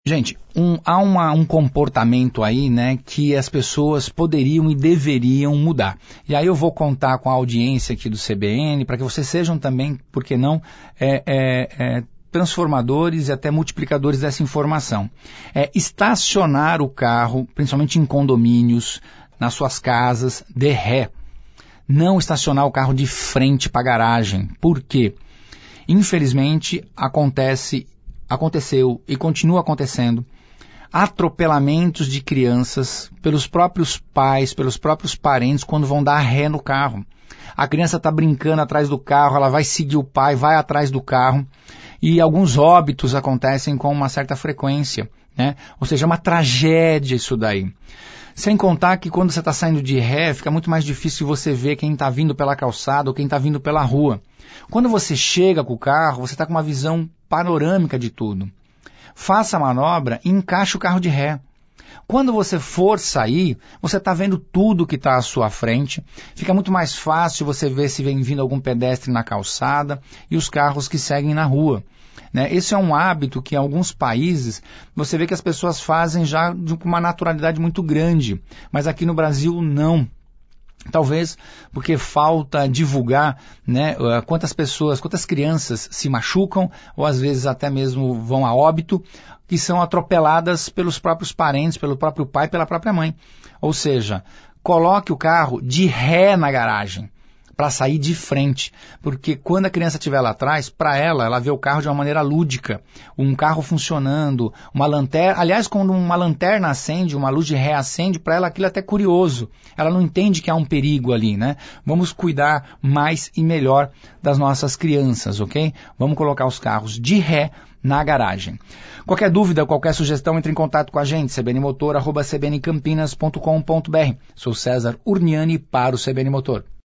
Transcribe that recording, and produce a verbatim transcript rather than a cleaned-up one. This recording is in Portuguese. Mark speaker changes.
Speaker 1: Gente, um, há uma, um comportamento aí, né, que as pessoas poderiam e deveriam mudar. E aí eu vou contar com a audiência aqui do C B N para que vocês sejam também, por que não, é, é, é, transformadores e até multiplicadores dessa informação. É, estacionar o carro, principalmente em condomínios, nas suas casas, de ré. Não estacionar o carro de frente para a garagem. Por quê? Infelizmente, acontece... aconteceu e continua acontecendo atropelamentos de crianças pelos próprios pais, pelos próprios parentes, quando vão dar ré no carro. A criança está brincando atrás do carro, ela vai seguir o pai, vai atrás do carro, e alguns óbitos acontecem com uma certa frequência, né? Ou seja, é uma tragédia isso daí. Sem contar que quando você está saindo de ré, fica muito mais difícil você ver quem está vindo pela calçada ou quem está vindo pela rua. Quando você chega com o carro, você está com uma visão panorâmica de tudo. Faça a manobra e encaixe o carro de ré. Quando você for sair, você está vendo tudo que está à sua frente. Fica muito mais fácil você ver se vem vindo algum pedestre na calçada e os carros que seguem na rua. Né? Esse é um hábito que em alguns países você vê que as pessoas fazem já com uma naturalidade muito grande, mas aqui no Brasil não. Talvez porque falta divulgar, né, quantas pessoas, quantas crianças se machucam ou às vezes até mesmo vão a óbito, que são atropeladas pelos próprios parentes, pelo próprio pai, pela própria mãe. Ou seja, coloque o carro de ré na garagem para sair de frente, porque quando a criança estiver lá atrás, para ela, ela vê o carro de uma maneira lúdica, um carro funcionando, uma lanterna, aliás, quando uma lanterna acende, uma luz de ré acende, para ela aquilo é até curioso, ela não entende que há um perigo ali, né? Vamos cuidar mais e melhor das nossas crianças, ok? Vamos colocar os carros de ré na garagem. Qualquer dúvida, qualquer sugestão, entre em contato com a gente, c b n motor arroba c b n campinas ponto com ponto b r. Sou César Urniani para o C B N Motor.